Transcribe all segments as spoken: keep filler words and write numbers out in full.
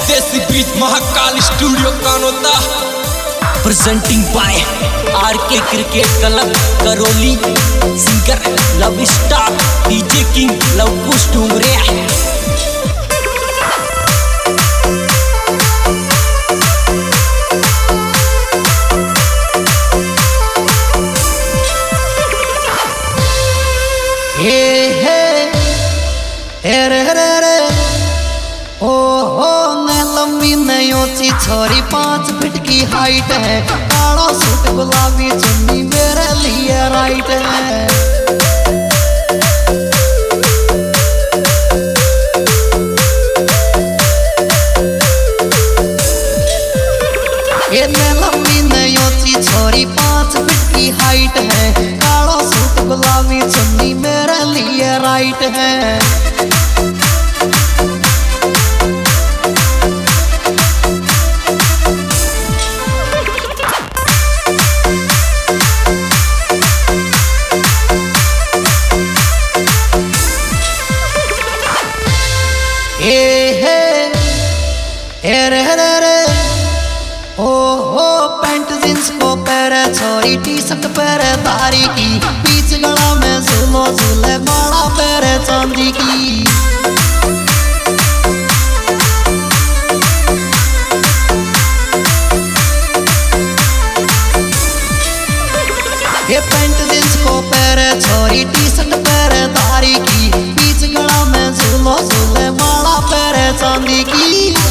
देसी बीच Mahakal studio Kanota presenting by RK cricket club Karauli. Singer love star DJ king Luv Kush Dungre. हे हे हे रे रे रे ओ हो मैं लंबी नयोची छोरी पांच फीट की हाइट है, काला सूट गुलाबी चुन्नी मेरे लिए राइट है। ये मैं लंबी नयोची छोरी पांच फीट की हाइट है, काला सूट गुलाबी चुन्नी मेरे लिए राइट है। छोरी टी शर्ट पहरे धारी की, बीच गला में झूलो झूले माला पहरे चांदी की। ये पैंट जींस को पहरे छोरी टी शर्ट पहरे धारी की, बीच गला में झूलो झूले माला पहरे चांदी की।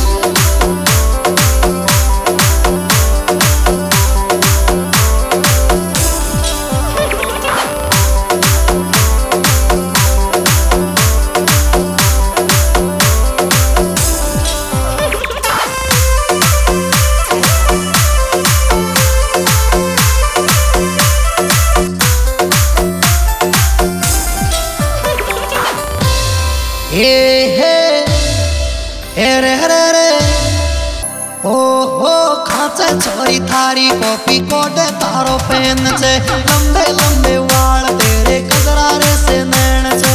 हे हे हे रे रे रे ओ हो खाचे छोरी थारी कॉपी कोटे तारो पेन छे, लंबे लंबे वाल तेरे कजरारे से नैन छे।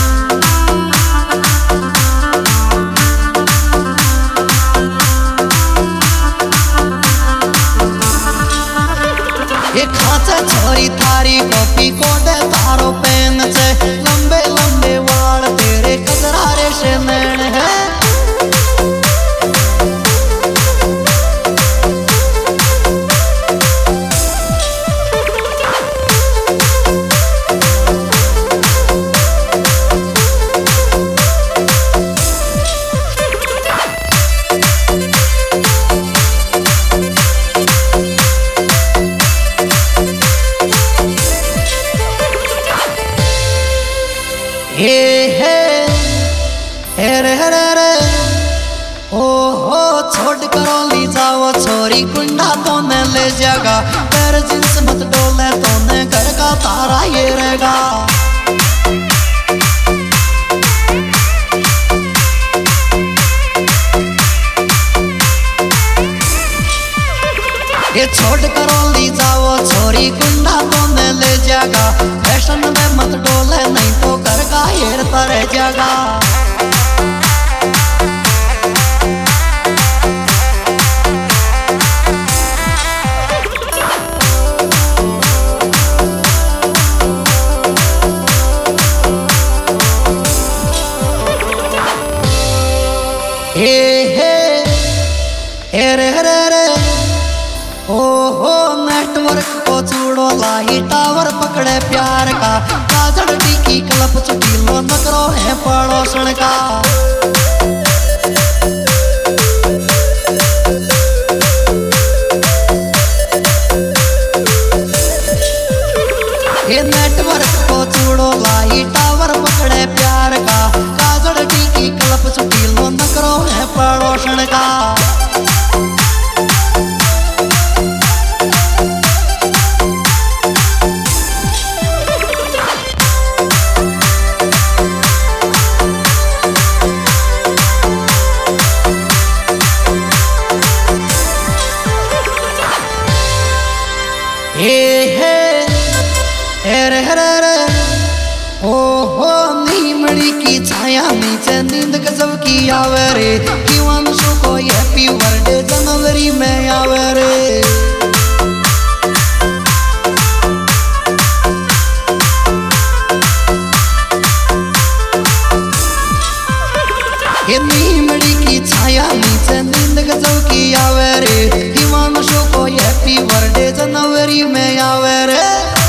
ये खाचे छोरी थारी कॉपी कोटे तारो पेन छे, लंबे लंबे वाल तेरे कजरारे से नैन है। हे हे हे रे रे रे ओ हो छोड़ करौली जाओ छोरी कुंडा तोने ले जाएगा, पैर जींस मत डोले तोने घर का तारा ये रहेगा। ये छोड़ करौली जाओ छोरी कुंडा तोने ले जाएगा, फैशन में मत डोले नहीं तो घर का हेरता रह जाएगा। हे हे हे रे रे रे ओ हो नेटवर्क को चूड़ो लाई टावर पकड़े प्यार का, काजल टीकी क्लब चुकीलो नकरो है पड़ोसन का। ये नेटवर्क को चूड़ो लाई टावर पकड़े प्यार का, काजल टीकी क्लब चुकीलो नकरो है पड़ोसन का। हे हे हे रे रे रे ओ हो नीमड़ी की छाया नीचे नींद गजब की आवे रे, दीवानों को ये नीमड़ी की छाया नीचे नींद गजब की आवे रे हिमांशु को हैप्पी बर्थडे जनवरी में आवे रे।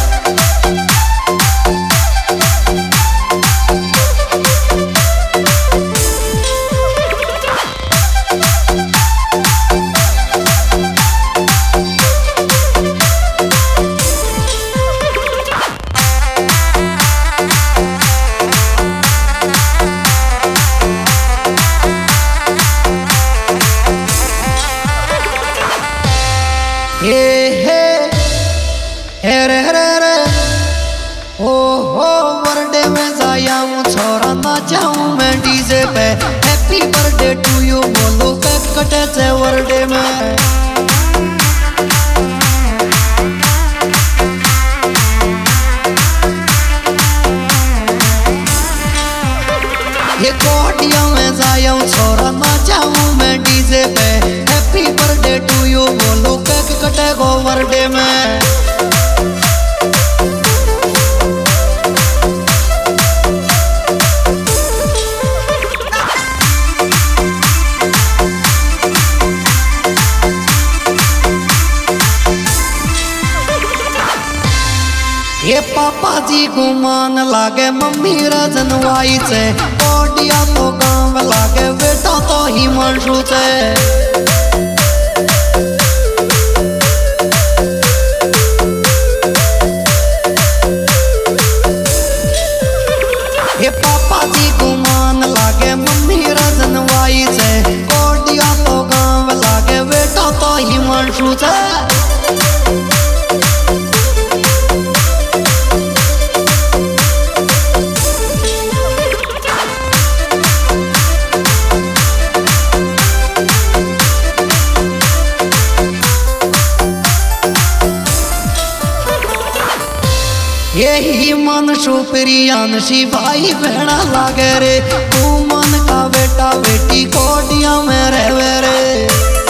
हे हे हे रे रे रे ओ हो बर्थडे में जाया हूँ छोरा ना जाऊँ मैं डीजे पे हैप्पी बर्थडे टू यू बोलो केक कटे से बर्थडे में। ये कोटिया में जाया हूँ छोरा ना जाऊँ मैं डीजे पे हैप्पी बर्थडे टू यू बोलो केक कटे गो बर्थडे में। ये पापा जी गुमान लागे मम्मी रजनवाई से कोटिया तो गाँव लागे बेटा तो हिमांशु से। ये पापा जी गुमान लागे मम्मी रजनवाई से कोटिया तो गाँव लागे बेटा तो हिमांशु से। यही मन सुप्रियान सी भाई बहना लागे रे तू मन का बेटा बेटी कोटिया में रहवे रे।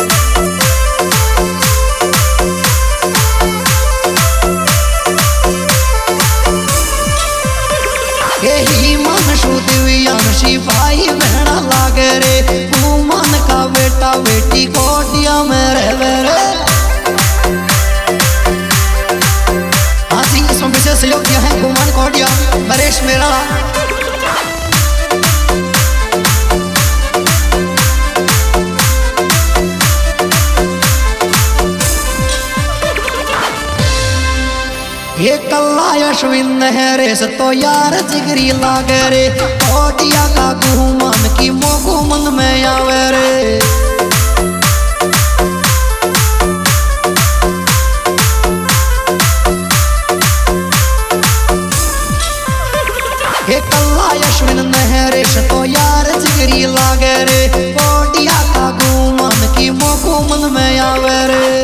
यही मन सुदिव्यान सी भाई बहना लागे रे तू मन का बेटा बेटी कोटिया में रहवे रे। सहयोग किया है गुमान कोटिया परेश मेरा। ये कल्ला यशविन है रेस तो यार जिगरी लागे रे कोटिया का गुमान की मोगू मन में आवे रे। ये कल्ला यशविन नहरेश तो यार जिगरी लागे रे कोटिया का गुमान की मोगू मन में आवे रे।